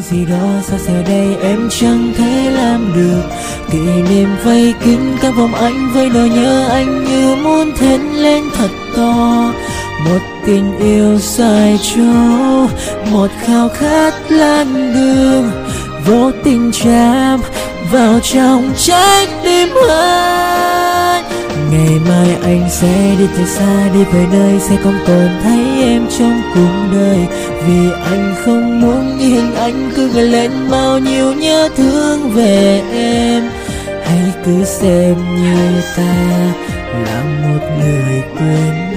gì đó sao giờ đây em chẳng thể làm được. Kỷ niệm vây kín các vòng anh với nỗi nhớ anh như muốn thét lên thật to. Một tình yêu sai chỗ, một khao khát lan đường, vô tình chạm vào trong trái tim anh. Ngày mai anh sẽ đi thật xa, đi về nơi sẽ không còn thấy em trong cuộc đời. Vì anh không muốn như hình ảnh cứ gợi lên bao nhiêu nhớ thương về em. Hãy cứ xem như ta là một người quên